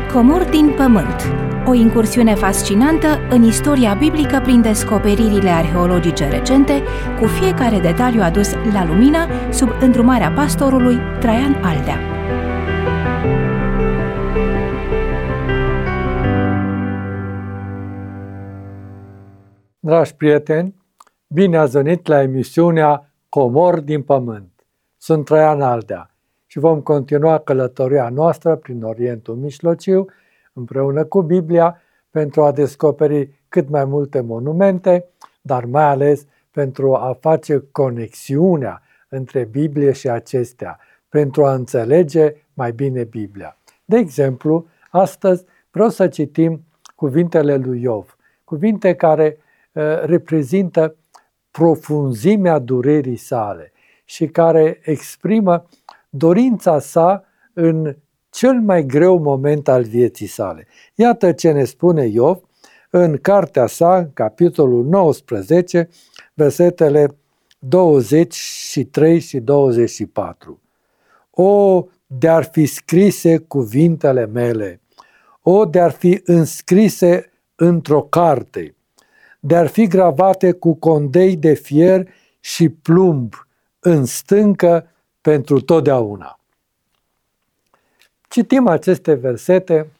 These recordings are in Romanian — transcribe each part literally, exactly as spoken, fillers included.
Comori din pământ. O incursiune fascinantă în istoria biblică prin descoperirile arheologice recente, cu fiecare detaliu adus la lumină sub îndrumarea pastorului Traian Aldea. Dragi prieteni, bine ați venit la emisiunea Comori din pământ. Sunt Traian Aldea și vom continua călătoria noastră prin Orientul Mijlociu, împreună cu Biblia, pentru a descoperi cât mai multe monumente, dar mai ales pentru a face conexiunea între Biblie și acestea, pentru a înțelege mai bine Biblia. De exemplu, astăzi vreau să citim cuvintele lui Iov, cuvinte care uh, reprezintă profunzimea durerii sale și care exprimă dorința sa în cel mai greu moment al vieții sale. Iată ce ne spune Iov în cartea sa, în capitolul nouăsprezece, versetele douăzeci și trei și douăzeci și patru. O, de-ar fi scrise cuvintele mele, o, de-ar fi înscrise într-o carte, de-ar fi gravate cu condei de fier și plumb în stâncă pentru totdeauna. Citim aceste versete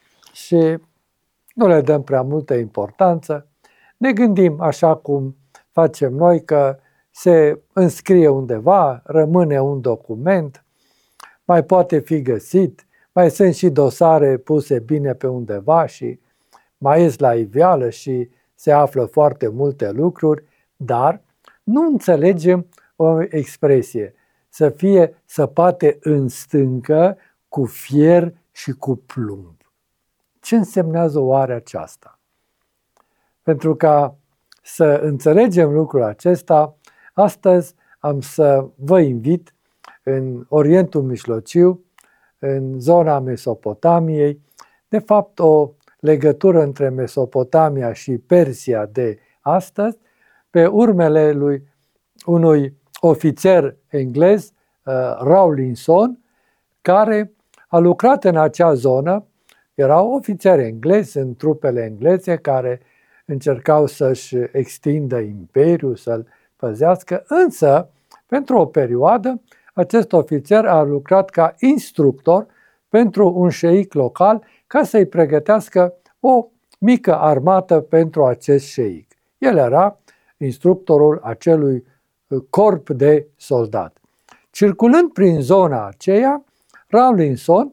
și nu le dăm prea multă importanță. Ne gândim așa cum facem noi, că se înscrie undeva, rămâne un document, mai poate fi găsit, mai sunt și dosare puse bine pe undeva și mai ies la iveală și se află foarte multe lucruri, dar nu înțelegem o expresie, să fie săpate în stâncă cu fier și cu plumb. Ce însemnează oare aceasta? Pentru ca să înțelegem lucrul acesta, astăzi am să vă invit în Orientul Mijlociu, în zona Mesopotamiei, de fapt o legătură între Mesopotamia și Persia de astăzi, pe urmele lui unui ofițer englez, uh, Rawlinson, care a lucrat în acea zonă. Erau ofițeri englezi în trupele engleze care încercau să-și extindă imperiul, să-l păzească, însă, pentru o perioadă, acest ofițer a lucrat ca instructor pentru un șeic local ca să-i pregătească o mică armată pentru acest șeic. El era instructorul acelui corp de soldat. Circulând prin zona aceea, Rawlinson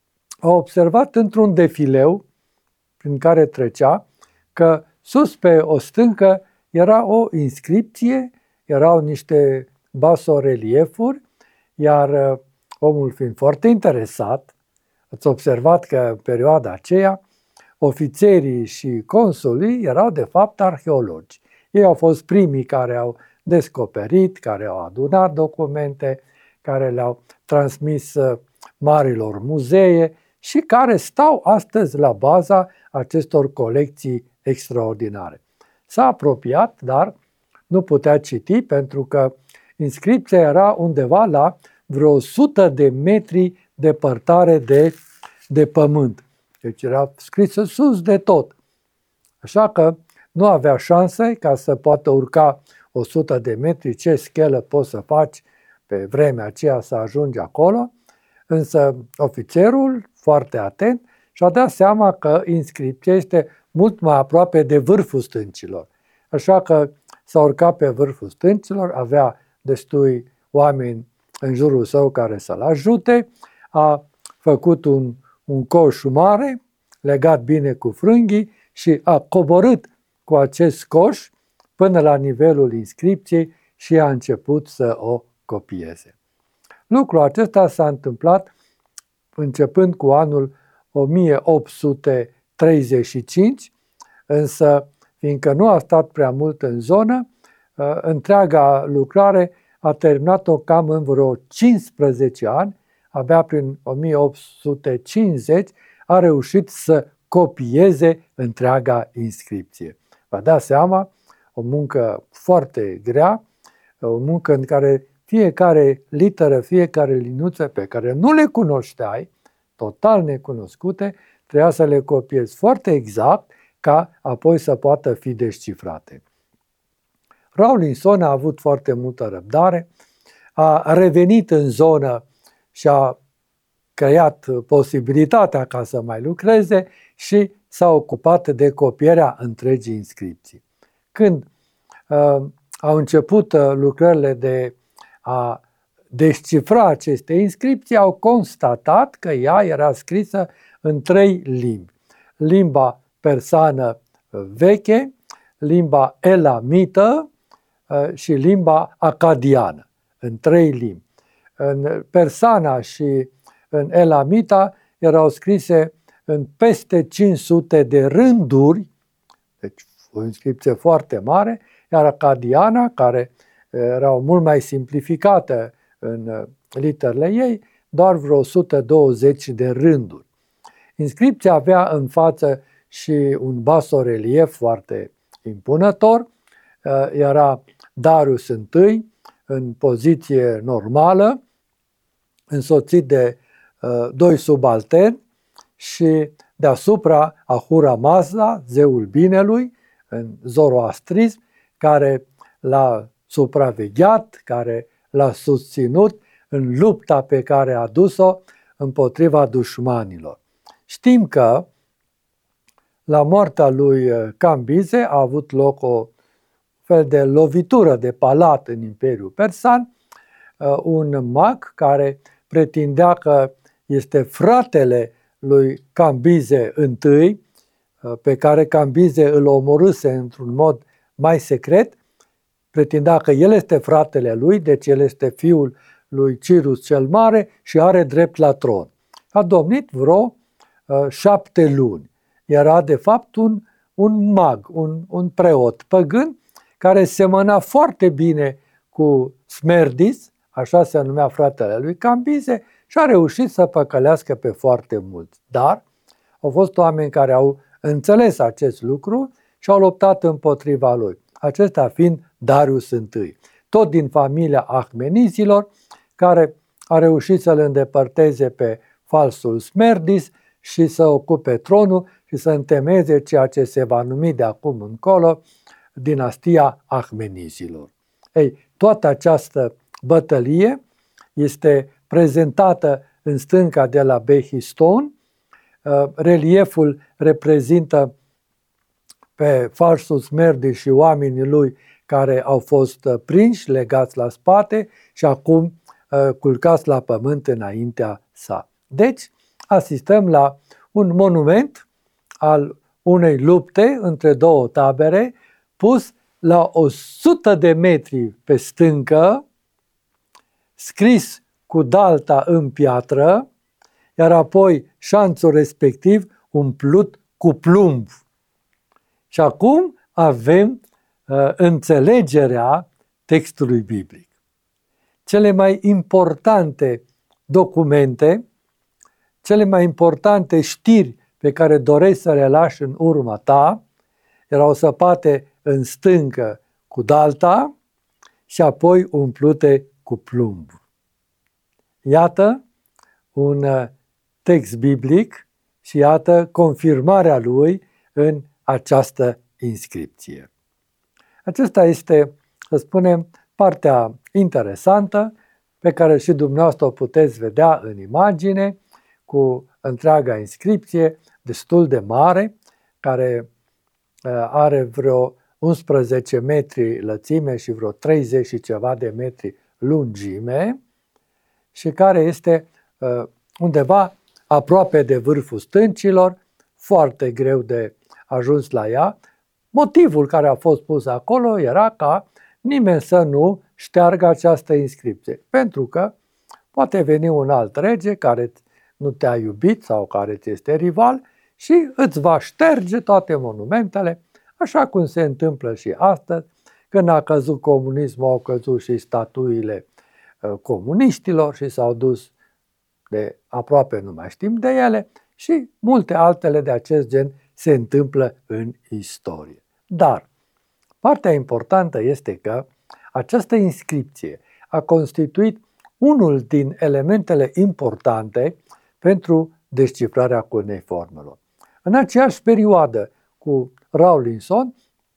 a observat într-un defileu prin care trecea că sus pe o stâncă era o inscripție, erau niște basoreliefuri, iar omul fiind foarte interesat, ați observat că în perioada aceea ofițerii și consulii erau de fapt arheologi. Ei au fost primii care au descoperit, care au adunat documente, care le-au transmis marilor muzee și care stau astăzi la baza acestor colecții extraordinare. S-a apropiat, dar nu putea citi pentru că inscripția era undeva la vreo o sută de metri departare de, de pământ. Deci era scrisă sus de tot. Așa că nu avea șanse ca să poată urca o sută de metri, ce schelă poți să faci pe vremea aceea să ajungi acolo, însă ofițerul, foarte atent, și-a dat seama că inscripția este mult mai aproape de vârful stâncilor. Așa că s-a urcat pe vârful stâncilor, avea destui oameni în jurul său care să-l ajute, a făcut un, un coș mare, legat bine cu frânghii și a coborât cu acest coș până la nivelul inscripției și a început să o copieze. Lucrul acesta s-a întâmplat începând cu anul o mie opt sute treizeci și cinci, însă fiindcă nu a stat prea mult în zonă, întreaga lucrare a terminat-o cam în vreo cincisprezece ani, abia prin o mie opt sute cincizeci a reușit să copieze întreaga inscripție. Vă dați seama, o muncă foarte grea, o muncă în care fiecare literă, fiecare linuță pe care nu le cunoșteai, total necunoscute, Trebuia să le copiezi foarte exact ca apoi să poată fi descifrate. Rawlinson a avut foarte multă răbdare, a revenit în zonă și a creat posibilitatea ca să mai lucreze și s-a ocupat de copierea întregii inscripții. Când uh, au început uh, lucrările de a descifra aceste inscripții, au constatat că ea era scrisă în trei limbi. Limba persană veche, limba elamită uh, și limba acadiană, în trei limbi. În persana și în elamita erau scrise în peste cinci sute de rânduri, deci o inscripție foarte mare, iar acadiana, care erau mult mai simplificate în literele ei, doar vreo o sută douăzeci de rânduri. Inscripția avea în față și un basorelief foarte impunător, era Darius I în poziție normală, însoțit de uh, doi subalterni și deasupra Ahura Mazda, zeul binelui, în zoroastrism, care l-a supravegheat, care l-a susținut în lupta pe care a dus-o împotriva dușmanilor. Știm că la moartea lui Cambize a avut loc o fel de lovitură de palat în Imperiul Persan, un mag care pretindea că este fratele lui Cambize I, pe care Cambize îl omorâse într-un mod mai secret, pretindea că el este fratele lui, deci el este fiul lui Cirus cel Mare și are drept la tron. A domnit vreo uh, șapte luni. Era de fapt un, un mag, un, un preot păgân, care semăna foarte bine cu Smerdis, așa se numea fratele lui Cambize, și a reușit să păcălească pe foarte mulți. Dar au fost oameni care au înțeles acest lucru și au luptat împotriva lui. Acesta fiind Darius I, tot din familia Ahmenizilor, care a reușit să-l îndepărteze pe falsul Smerdis și să ocupe tronul și să întemeieze ceea ce se va numi de acum încolo dinastia Ahmenizilor. Ei, toată această bătălie este prezentată în stânca de la Behistun. Relieful reprezintă pe falsul Smerdis și oamenii lui care au fost prinși, legați la spate și acum culcați la pământ înaintea sa. Deci, asistăm la un monument al unei lupte între două tabere, pus la o sută de metri pe stâncă, scris cu dalta în piatră, iar apoi șanțul respectiv umplut cu plumb. Și acum avem uh, înțelegerea textului biblic. Cele mai importante documente, cele mai importante știri pe care dorești să le lași în urma ta, erau săpate în stâncă cu dalta și apoi umplute cu plumb. Iată un text biblic și iată confirmarea lui în această inscripție. Acesta este, să spunem, partea interesantă pe care și dumneavoastră o puteți vedea în imagine, cu întreaga inscripție destul de mare, care are vreo unsprezece metri lățime și vreo treizeci și ceva de metri lungime și care este undeva aproape de vârful stâncilor, foarte greu de ajuns la ea. Motivul care a fost pus acolo era ca nimeni să nu șteargă această inscripție, pentru că poate veni un alt rege care nu te-a iubit sau care ți este rival și îți va șterge toate monumentele, așa cum se întâmplă și astăzi. Când a căzut comunismul, au căzut și statuile comuniștilor și s-au dus de aproape nu mai știm de ele și multe altele de acest gen se întâmplă în istorie. Dar partea importantă este că această inscripție a constituit unul din elementele importante pentru descifrarea cuneiformelor. În aceeași perioadă cu Rawlinson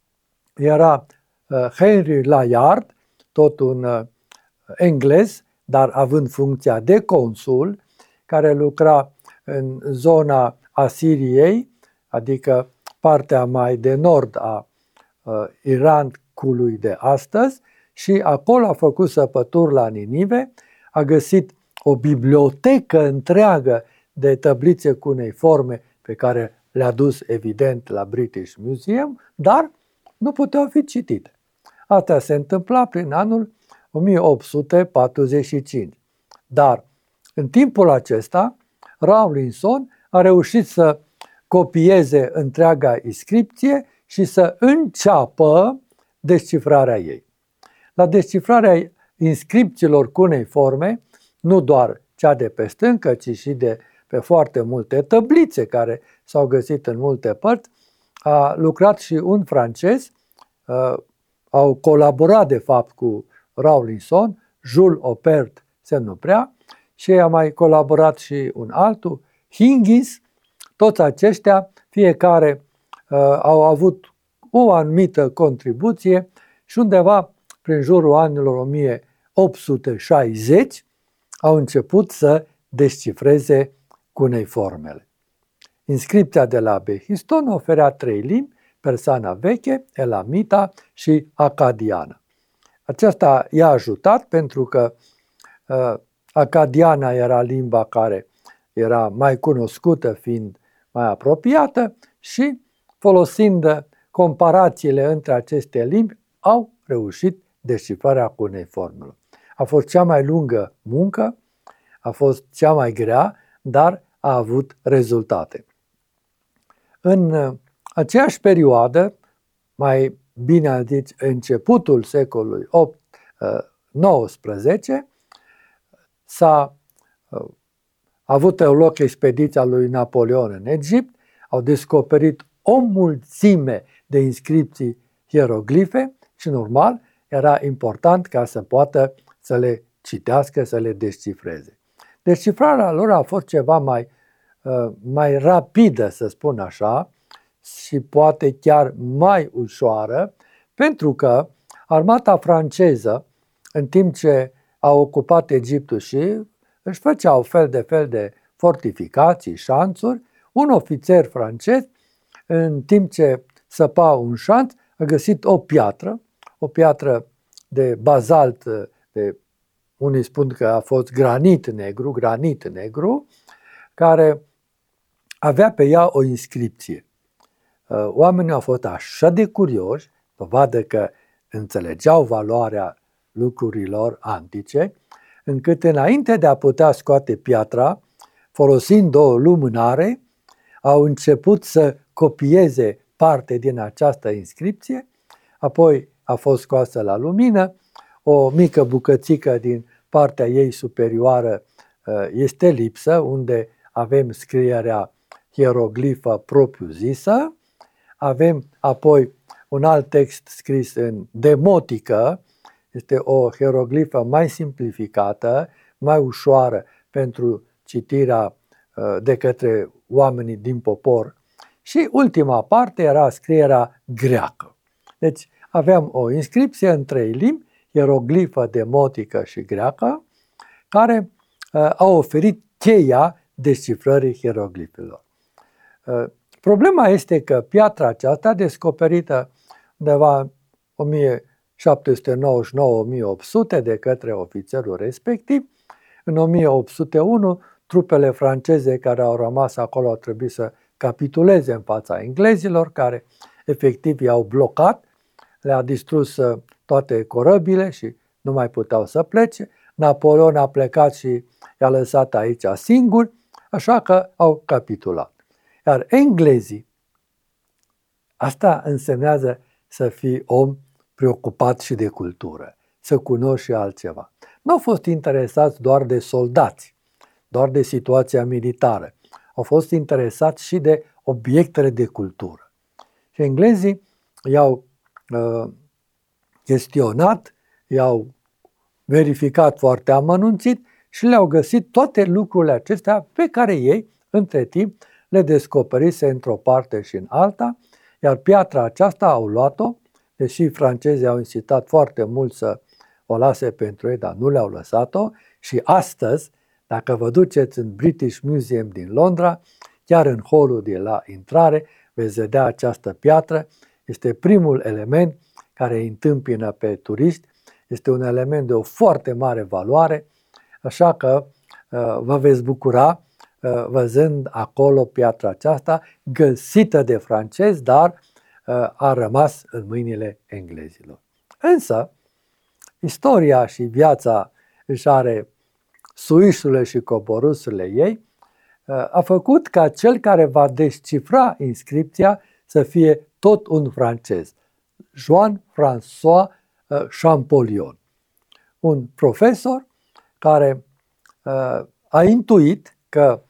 era uh, Henry Layard, tot un uh, englez, dar având funcția de consul, care lucra în zona Asiriei, adică partea mai de nord a uh, Irakului de astăzi, și acolo a făcut săpături la Ninive, a găsit o bibliotecă întreagă de tăblițe cuneiforme pe care le-a dus evident la British Museum, dar nu puteau fi citite. Asta se întâmpla prin anul o mie opt sute patruzeci și cinci. Dar în timpul acesta, Rawlinson a reușit să copieze întreaga inscripție și să înceapă descifrarea ei. La descifrarea inscripțiilor cuneiforme, nu doar cea de pe stâncă, ci și de pe foarte multe tăblițe care s-au găsit în multe părți, a lucrat și un francez, uh, au colaborat de fapt cu Rawlinson, Jules Oppert se nuprea, și a mai colaborat și un altul, Hingis. Toți aceștia, fiecare uh, au avut o anumită contribuție și undeva prin jurul anilor o mie opt sute șaizeci au început să descifreze cuneiformele. Inscripția de la Behiston oferea trei limbi, persana veche, elamita și acadiana. Aceasta i-a ajutat pentru că uh, acadiana era limba care era mai cunoscută, fiind mai apropiată, și folosind comparațiile între aceste limbi au reușit descifrarea cuneiformelor. A fost cea mai lungă muncă, a fost cea mai grea, dar a avut rezultate. În aceeași perioadă, mai bine zis începutul secolului nouăsprezece, s-a a avut loc expediția lui Napoleon în Egipt, au descoperit o mulțime de inscripții hieroglife și, normal, era important ca să poată să le citească, să le descifreze. Descifrarea lor a fost ceva mai, mai rapidă, să spun așa, și poate chiar mai ușoară, pentru că armata franceză, în timp ce a ocupat Egiptul și își făceau fel de fel de fortificații, șanțuri, un ofițer francez, în timp ce săpa un șanț, a găsit o piatră, o piatră de bazalt, de, unii spun că a fost granit negru, granit negru, care avea pe ea o inscripție. Oamenii au fost așa de curioși, să vadă că înțelegeau valoarea lucrurilor antice, încât înainte de a putea scoate piatra, folosind o lumânare, au început să copieze parte din această inscripție, apoi a fost scoasă la lumină, o mică bucățică din partea ei superioară este lipsă, unde avem scrierea hieroglifă propriu-zisă, avem apoi un alt text scris în demotică, este o hieroglifă mai simplificată, mai ușoară pentru citirea de către oamenii din popor. Și ultima parte era scrierea greacă. Deci aveam o inscripție în trei limbi, hieroglifă, demotică și greacă, care a oferit cheia descifrării hieroglifelor. Problema este că piatra aceasta, descoperită undeva o mie șapte sute nouăzeci și nouă - o mie opt sute de către ofițerul respectiv, în o mie opt sute unu trupele franceze care au rămas acolo au trebuit să capituleze în fața englezilor, care efectiv i-au blocat, le-a distrus toate corăbile și nu mai puteau să plece. Napoleon a plecat și i-a lăsat aici singuri, așa că au capitulat. Iar englezii, asta însemnează să fii om preocupat și de cultură, să cunoști și altceva. Nu au fost interesați doar de soldați, doar de situația militară. Au fost interesați și de obiectele de cultură. Și englezii i-au uh, chestionat, i-au verificat foarte amănunțit și le-au găsit toate lucrurile acestea pe care ei Între timp, le descoperise într-o parte și în alta, iar piatra aceasta au luat-o, deși francezii au insistat foarte mult să o lase pentru ei, dar nu le-au lăsat-o și astăzi, dacă vă duceți în British Museum din Londra, chiar în hall-ul de la intrare, veți vedea această piatră. Este primul element care îi întâmpină pe turiști, este un element de o foarte mare valoare, așa că uh, vă veți bucura uh, văzând acolo piatra aceasta, găsită de francezi, dar uh, a rămas în mâinile englezilor. Însă, istoria și viața își are suisurile și coborusurile ei, a făcut ca cel care va descifra inscripția să fie tot un francez, Jean-François Champollion, un profesor care a intuit că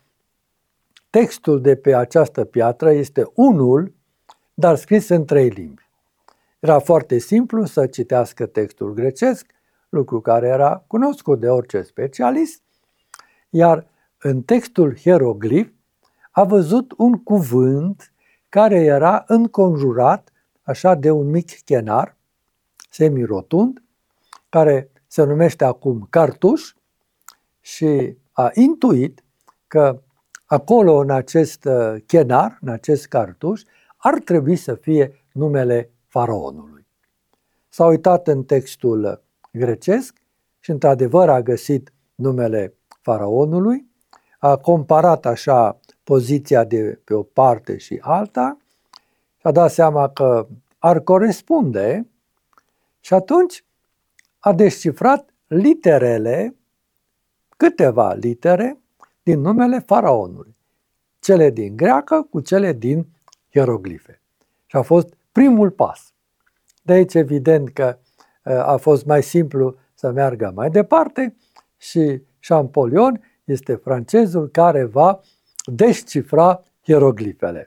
textul de pe această piatră este unul, dar scris în trei limbi. Era foarte simplu să citească textul grecesc, lucru care era cunoscut de orice specialist, iar în textul hieroglif a văzut un cuvânt care era înconjurat așa de un mic chenar semirotund, care se numește acum cartuș, și a intuit că acolo, în acest chenar, în acest cartuș, ar trebui să fie numele faraonului. S-a uitat în textul grecesc și într-adevăr a găsit numele faraonului, a comparat așa poziția de pe o parte și alta și a dat seama că ar corespunde și atunci a descifrat literele, câteva litere din numele faraonului, cele din greacă cu cele din hieroglife. Și a fost primul pas. De aici evident că a fost mai simplu să meargă mai departe și Champollion este francezul care va descifra hieroglifele.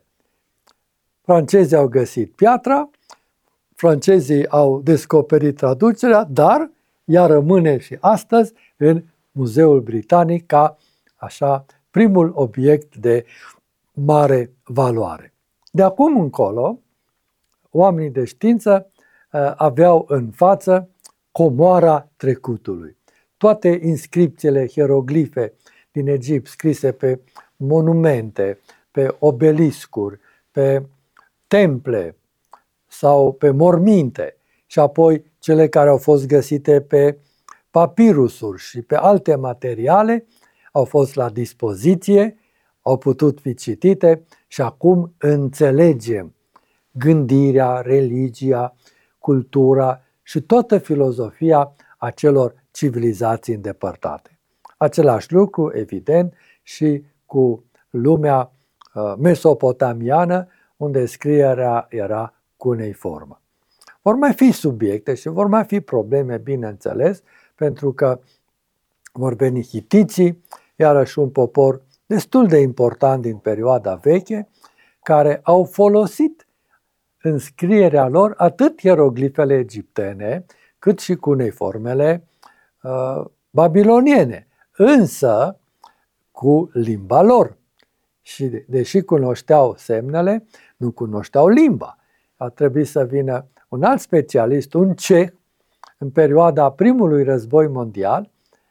Francezii au găsit piatra, francezii au descoperit traducerea, dar ea rămâne și astăzi în Muzeul Britanic ca așa primul obiect de mare valoare. De acum încolo, oamenii de știință uh, aveau în față comoara trecutului. Toate inscripțiile hieroglife din Egipt scrise pe monumente, pe obeliscuri, pe temple sau pe morminte și apoi cele care au fost găsite pe papirusuri și pe alte materiale au fost la dispoziție, au putut fi citite și acum înțelegem gândirea, religia, cultura și toată filozofia acelor civilizații îndepărtate. Același lucru, evident, și cu lumea mesopotamiană, unde scrierea era cuneiformă. Vor mai fi subiecte și vor mai fi probleme, bineînțeles, pentru că vor veni hitiții, iarăși un popor destul de important din perioada veche, care au folosit în scrierea lor atât hieroglifele egiptene, cât și cuneiformele uh, babiloniene, însă cu limba lor. Și deși cunoșteau semnele, nu cunoșteau limba. A trebuit să vină un alt specialist, un ceh, în perioada primului război mondial.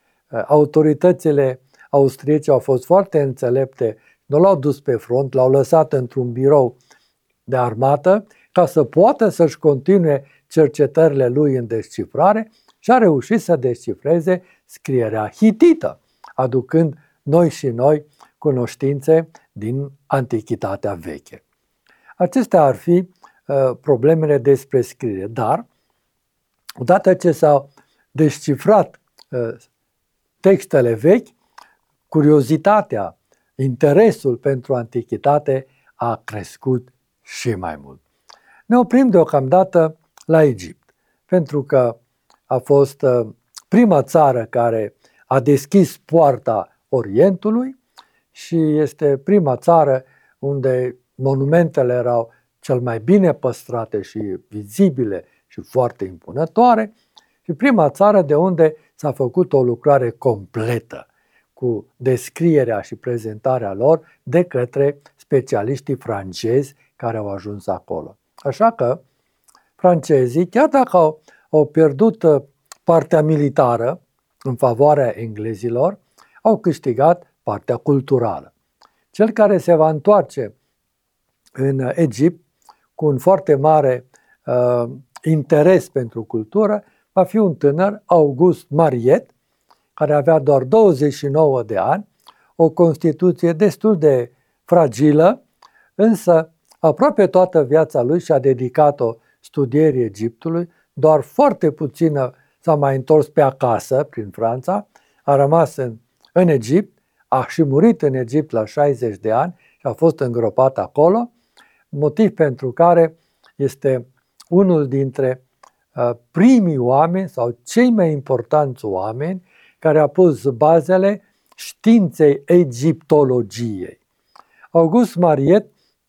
Autoritățile austriece au fost foarte înțelepte, nu l-au dus pe front, l-au lăsat într-un birou de armată ca să poată să-și continue cercetările lui în descifrare și a reușit să descifreze scrierea hitită, aducând noi și noi cunoștințe din Antichitatea veche. Acestea ar fi uh, problemele despre scriere, dar odată ce s-au descifrat uh, textele vechi, curiozitatea, interesul pentru antichitate a crescut și mai mult. Ne oprim deocamdată la Egipt, pentru că a fost uh, prima țară care a deschis poarta Orientului și este prima țară unde monumentele erau cel mai bine păstrate și vizibile și foarte impunătoare și prima țară de unde s-a făcut o lucrare completă, cu descrierea și prezentarea lor de către specialiștii francezi care au ajuns acolo. Așa că francezii, chiar dacă au, au pierdut partea militară în favoarea englezilor, au câștigat partea culturală. Cel care se va întoarce în Egipt cu un foarte mare uh, interes pentru cultură va fi un tânăr, August Mariet, care avea doar douăzeci și nouă de ani, o constituție destul de fragilă, însă aproape toată viața lui și-a dedicat-o studierii Egiptului, doar foarte puțină s-a mai întors pe acasă, prin Franța, a rămas în, în Egipt, a și murit în Egipt la șaizeci de ani și a fost îngropat acolo, motiv pentru care este unul dintre uh, primii oameni sau cei mai importanți oameni care a pus bazele științei egiptologiei. August Mariet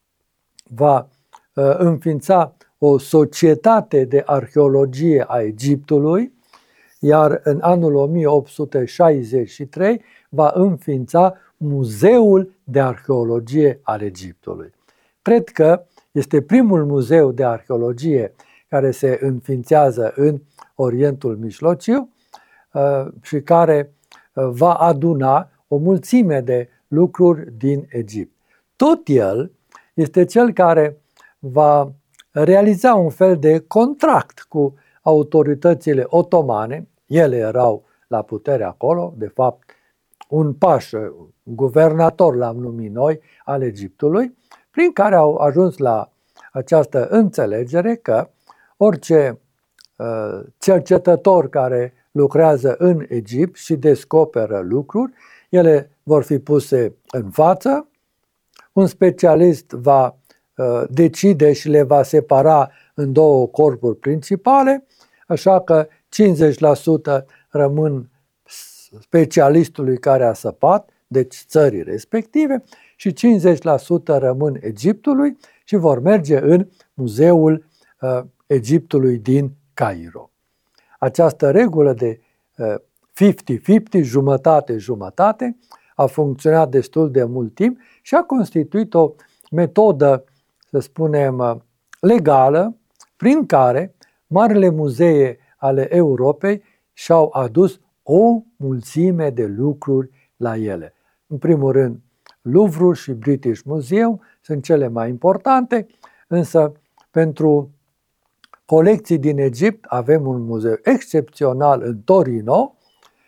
va uh, înființa o societate de arheologie a Egiptului, iar în anul o mie opt sute șaizeci și trei va înființa Muzeul de Arheologie al Egiptului. Cred că este primul muzeu de arheologie care se înființează în Orientul Mijlociu uh, și care uh, va aduna o mulțime de lucruri din Egipt. Tot el este cel care va realiza un fel de contract cu autoritățile otomane. Ele erau la putere acolo, de fapt un pașă, guvernator l-am numit noi, al Egiptului, prin care au ajuns la această înțelegere că orice uh, cercetător care lucrează în Egipt și descoperă lucruri, ele vor fi puse în față, un specialist va uh, decide și le va separa în două corpuri principale, așa că cincizeci la sută rămân specialistului care a săpat, deci țării respective, și cincizeci la sută rămân Egiptului și vor merge în Muzeul uh, Egiptului din Cairo. Această regulă de uh, cincizeci cincizeci, jumătate-jumătate, a funcționat destul de mult timp și a constituit o metodă, să spunem, uh, legală, prin care marile muzee ale Europei și-au adus o mulțime de lucruri la ele. În primul rând, Louvre și British Museum sunt cele mai importante, însă pentru colecții din Egipt avem un muzeu excepțional în Torino,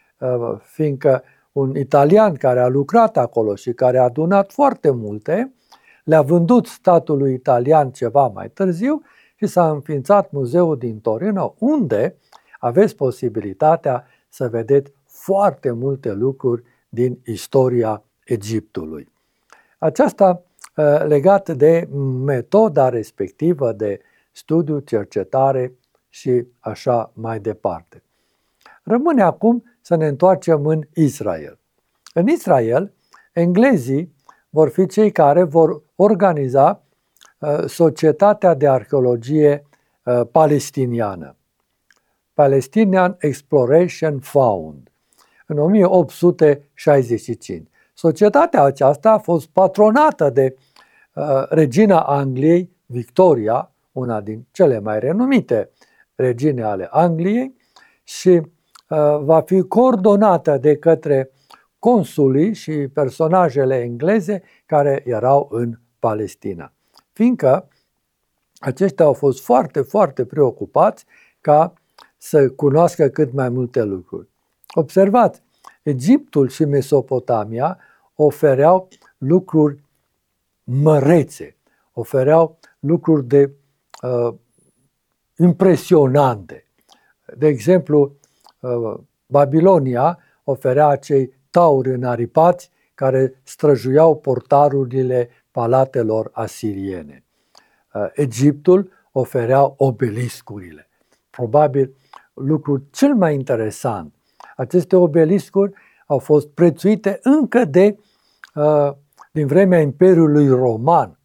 fiindcă un italian care a lucrat acolo și care a adunat foarte multe, le-a vândut statului italian ceva mai târziu și s-a înființat muzeul din Torino, unde aveți posibilitatea să vedeți foarte multe lucruri din istoria Egiptului. Aceasta legat de metoda respectivă de studiu, cercetare și așa mai departe. Rămâne acum să ne întoarcem în Israel. În Israel, englezii vor fi cei care vor organiza Societatea de Arheologie Palestiniană, Palestinian Exploration Fund, în o mie opt sute șaizeci și cinci. Societatea aceasta a fost patronată de uh, regina Angliei, Victoria, una din cele mai renumite regine ale Angliei, și uh, va fi coordonată de către consulii și personajele engleze care erau în Palestina. Fiindcă aceștia au fost foarte, foarte preocupați ca să cunoască cât mai multe lucruri. Observați, Egiptul și Mesopotamia ofereau lucruri mărețe, ofereau lucruri de uh, impresionante. De exemplu, uh, Babilonia oferea acei tauri înaripați care străjuiau portarurile palatelor asiriene. Uh, Egiptul oferea obeliscurile. Probabil lucrul cel mai interesant. Aceste obeliscuri au fost prețuite încă de uh, din vremea Imperiului Roman.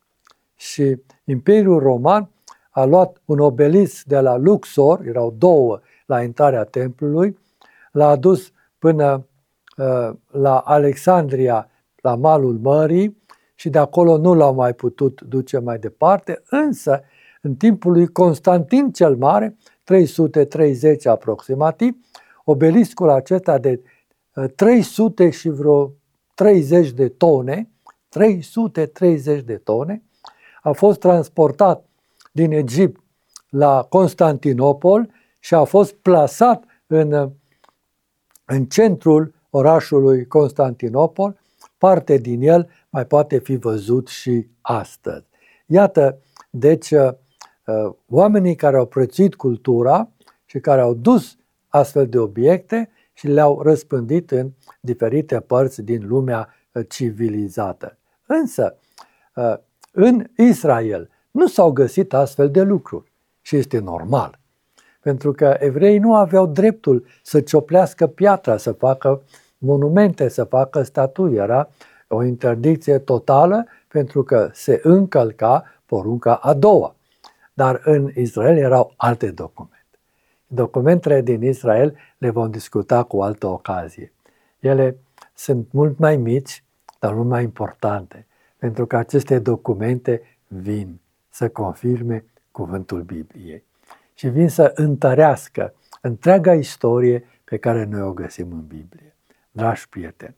Și Imperiul Roman a luat un obelisc de la Luxor, erau două la intrarea templului, l-a adus până la Alexandria, la malul mării, și de acolo nu l-au mai putut duce mai departe, însă în timpul lui Constantin cel Mare, trei sute treizeci aproximativ, obeliscul acesta de trei sute și vreo treizeci de tone, trei sute treizeci de tone, a fost transportat din Egipt la Constantinopol și a fost plasat în, în centrul orașului Constantinopol. Parte din el mai poate fi văzut și astăzi. Iată, deci, oamenii care au prețuit cultura și care au dus astfel de obiecte și le-au răspândit în diferite părți din lumea civilizată. Însă, în Israel nu s-au găsit astfel de lucruri și este normal, pentru că evreii nu aveau dreptul să cioplească piatra, să facă monumente, să facă statui. Era o interdicție totală pentru că se încălca porunca a doua. Dar în Israel erau alte documente. Documentele din Israel le vom discuta cu altă ocazie. Ele sunt mult mai mici, dar mult mai importante, pentru că aceste documente vin să confirme cuvântul Bibliei și vin să întărească întreaga istorie pe care noi o găsim în Biblie. Dragi prieteni,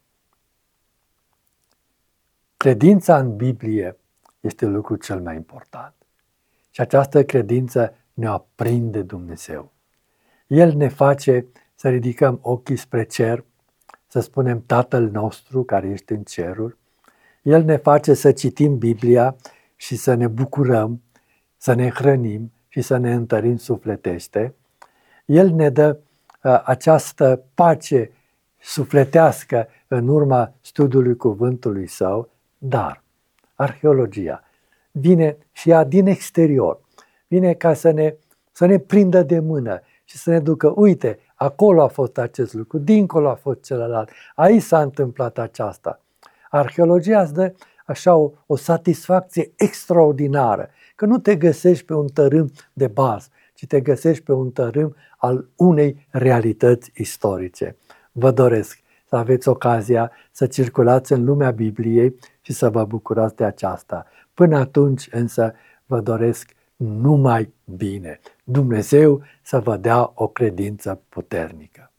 credința în Biblie este lucrul cel mai important și această credință ne aprinde Dumnezeu. El ne face să ridicăm ochii spre cer, să spunem Tatăl nostru care ești în ceruri. El ne face să citim Biblia și să ne bucurăm, să ne hrănim și să ne întărim sufletește. El ne dă uh, această pace sufletească în urma studiului cuvântului Său, dar arheologia vine și ea din exterior, vine ca să ne, să ne prindă de mână și să ne ducă, uite, acolo a fost acest lucru, dincolo a fost celălalt, aici s-a întâmplat aceasta. Arheologia îți dă așa o, o satisfacție extraordinară, că nu te găsești pe un tărâm de bază, ci te găsești pe un tărâm al unei realități istorice. Vă doresc să aveți ocazia să circulați în lumea Bibliei și să vă bucurați de aceasta. Până atunci însă vă doresc numai bine. Dumnezeu să vă dea o credință puternică.